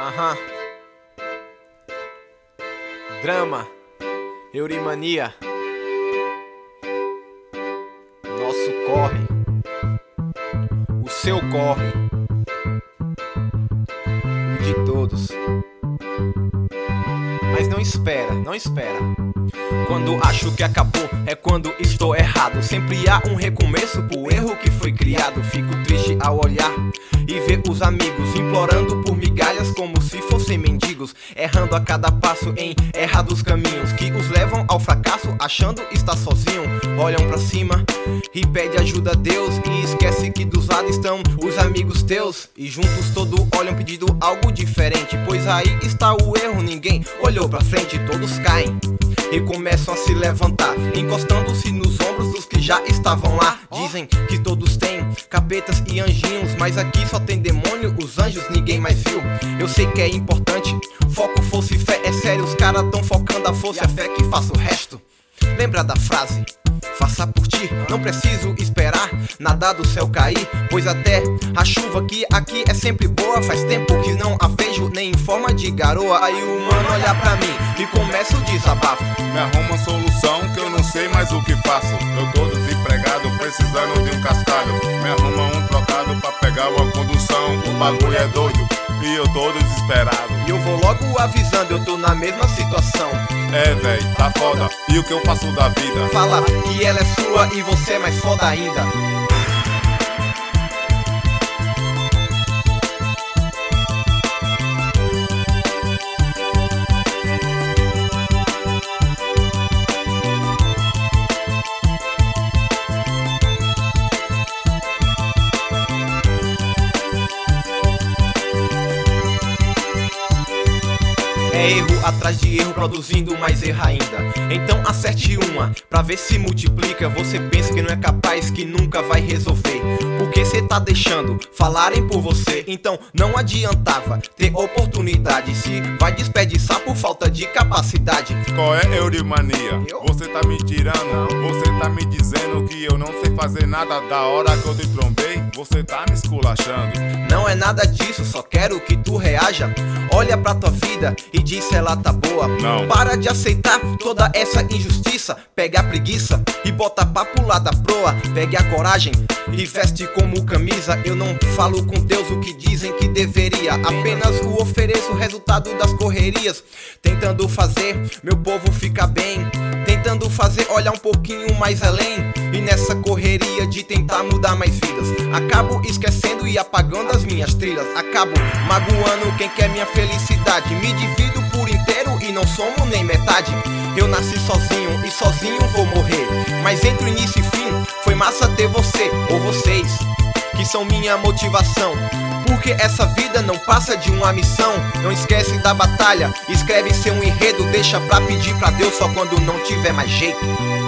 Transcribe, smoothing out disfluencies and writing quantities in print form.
Aham. Drama, Eurimania. Nosso corre, o seu corre, o de todos. Mas não espera, não espera. Quando acho que acabou é quando estou errado. Sempre há um recomeço pro erro que foi criado. Fico triste ao olhar e ver os amigos implorando por migalhas como se fossem mendigos, errando a cada passo em errados caminhos que os levam ao fracasso, achando estar sozinho. Olham pra cima e pede ajuda a Deus e esquece que dos lados estão os amigos teus. E juntos todos olham pedindo algo diferente, pois aí está o erro, ninguém olhou pra frente. Todos caem e começam a se levantar, encostando-se nos ombros dos que já estavam lá. Dizem que todos têm capetas e anjinhos, mas aqui só tem demônio, os anjos ninguém mais viu. Eu sei que é importante, foco, força e fé, é sério, os caras tão focando a força e a fé que faça o resto. Lembra da frase, faça por ti, não preciso esperar nada do céu cair, pois até a chuva que aqui é sempre boa. Faz tempo que não a vejo nem em forma de garoa. Aí o mano olha pra mim e começa o desabafo. Me arruma solução que eu não sei mais o que faço. Eu tô desempregado, precisando de um cascalho. Me arruma um trocado pra pegar uma condução. O bagulho é doido e eu tô desesperado. E eu vou logo avisando, eu tô na mesma situação. É véi, tá foda, e o que eu faço da vida? Fala que ela é sua e você é mais foda ainda. É erro atrás de erro, produzindo mais erro ainda. Então acerte uma, pra ver se multiplica. Você pensa que não é capaz, que nunca vai resolver, porque cê tá deixando falarem por você. Então não adiantava ter oportunidade, se vai desperdiçar por falta de capacidade. Qual é Eurimania? Você tá me tirando, você tá me dizendo que eu não sei fazer nada da hora que eu te trombei. Você tá me esculachando. Não é nada disso, só quero que tu reaja. Olha pra tua vida e diz se ela tá boa. Não. Para de aceitar toda essa injustiça. Pega a preguiça e bota pra pular da proa. Pegue a coragem e veste como camisa. Eu não falo com Deus o que dizem que deveria, apenas o ofereço o resultado das correrias. Tentando fazer meu povo ficar bem, tentando fazer olhar um pouquinho mais além. E nessa correria de tentar mudar mais vidas, acabo esquecendo e apagando as minhas trilhas. Acabo magoando quem quer minha felicidade. Me divido por inteiro e não somos nem metade. Eu nasci sozinho e sozinho vou morrer, mas entre o início e fim foi massa ter você ou vocês, que são minha motivação. Porque essa vida não passa de uma missão. Não esquece da batalha, escreve seu enredo. Deixa pra pedir pra Deus só quando não tiver mais jeito.